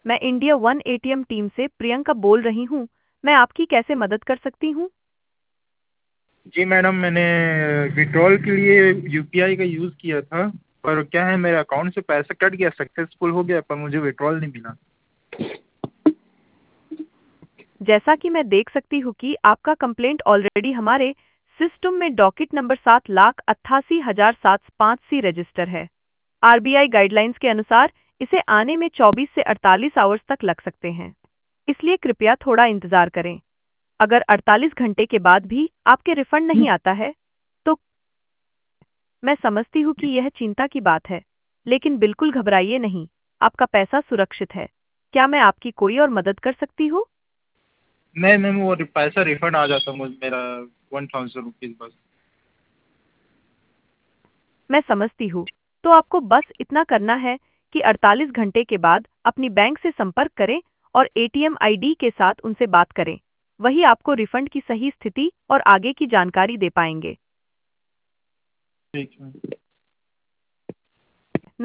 मैं India one ATM team से प्रियंका बोल रही हूँ। मैं आपकी कैसे मदद कर सकती हूँ? जी मैडम, मैंने विड्रॉल के लिए यूपीआई का यूज़ किया था, पर क्या है मेरे अकाउंट से पैसा कट गया, सक्सेसफुल हो गया, पर मुझे विड्रॉल नहीं मिला। जैसा कि मैं देख सकती हूँ कि आपका कंप्लेंट ऑलरेडी हमारे सिस्टम में डॉकेट नंबर 7,88,705 सी रजिस्टर है। आरबीआई गाइडलाइंस के अनुसार इसे आने में 24 से 48 आवर्स तक लग सकते हैं, इसलिए कृपया थोड़ा इंतजार करें। अगर 48 घंटे के बाद भी आपके रिफंड नहीं आता है, तो मैं समझती हूँ कि यह चिंता की बात है, लेकिन बिल्कुल घबराइए नहीं, आपका पैसा सुरक्षित है। क्या मैं आपकी कोई और मदद कर सकती हूँ? नहीं मैम, वो पैसा रिफंड आ जाता मुझे, मेरा 1000 रुपीज़ बस। मैं समझती हूँ। तो आपको बस इतना करना है कि 48 घंटे के बाद अपनी बैंक से संपर्क करें और एटीएम आईडी के साथ उनसे बात करें। वही आपको रिफंड की सही स्थिति और आगे की जानकारी दे पाएंगे। ठीक है।